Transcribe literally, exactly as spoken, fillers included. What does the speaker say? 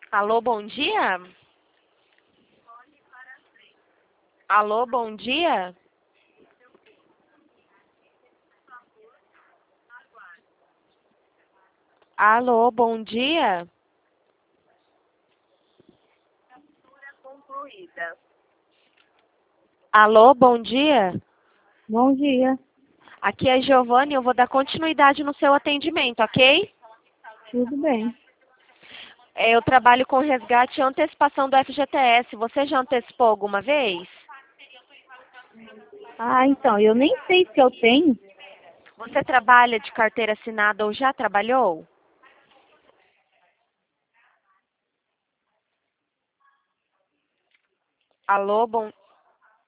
Alô, bom dia? Alô, bom dia? Alô, bom dia? Concluída. Alô, bom dia? Bom dia. Aqui é a Giovanni, eu vou dar continuidade no seu atendimento, ok? Tudo bem. É, Eu trabalho com resgate e antecipação do F G T S. Você já antecipou alguma vez? Ah, então, eu nem sei se eu tenho. Você trabalha de carteira assinada ou já trabalhou? Alô, bom,